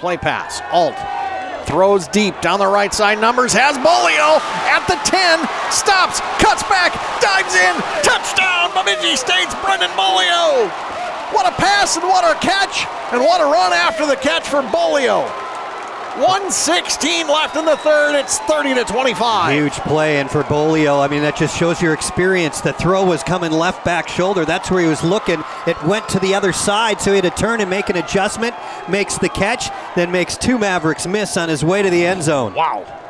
Play pass. Alt throws deep down the right side. Numbers has Bolio at the 10. Stops, cuts back, dives in. Touchdown, Bemidji State's Brendan Bolio. What a pass and what a catch and what a run after the catch for Bolio. 1:16 left in the third. It's 30-25. Huge play, and for Bolio, I mean, that just shows your experience. The throw was coming left back shoulder. That's where he was looking. It went to the other side, so he had to turn and make an adjustment. Makes the catch, then makes two Mavericks miss on his way to the end zone. Wow.